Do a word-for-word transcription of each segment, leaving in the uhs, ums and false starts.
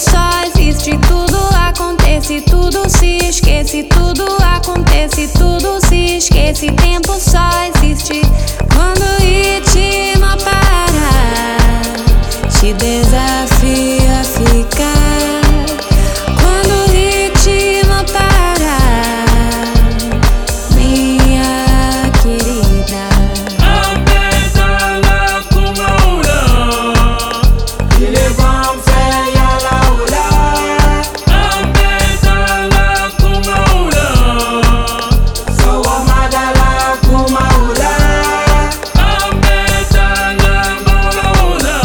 só existe. Tudo acontece, tudo se esquece. Tudo acontece, tudo se esquece. Tempo só existe quando o ritmo parar. Te desafia a ficar quando o ritmo parar, minha querida. Ambetana kumaula, ile bamse ya laula. Ambetana kumaula, sawa madala kumaula. Ambetana maula,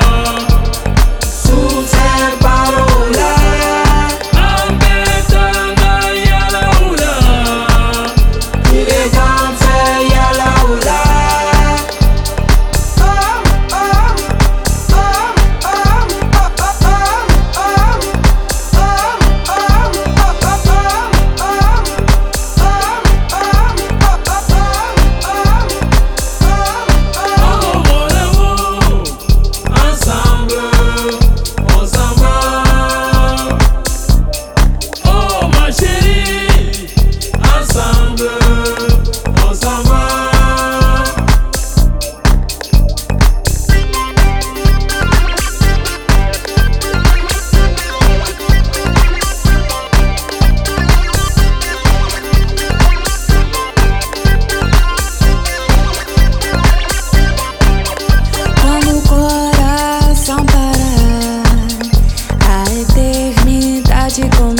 sucer parola. Ambetana ya laula, ile bamse ya laula. Ensemble, on s'en va. Oh ma chérie, ensemble, on s'en va. Quando o coração parar, a eternidade começa.